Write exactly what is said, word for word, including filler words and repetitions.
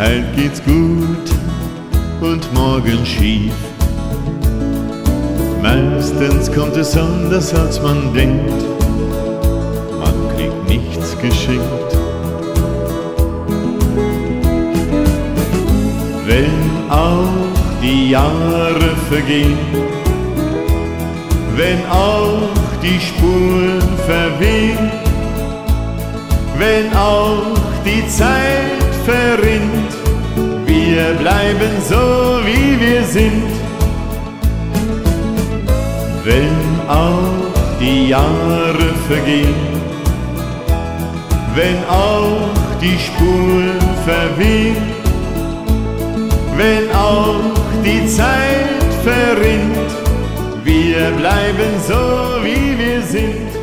Halt geht's gut und morgen schief. Meistens kommt es anders, als man denkt. Man kriegt nichts geschenkt. Wenn auch die Jahre vergehen, wenn auch die Spuren verwehen, wenn auch die Zeit verrinnt, wir bleiben so, wie wir sind. Wenn auch die Jahre vergehen, wenn auch die Spuren verwehen, wenn auch die Zeit verrinnt, wir bleiben so, wie wir sind.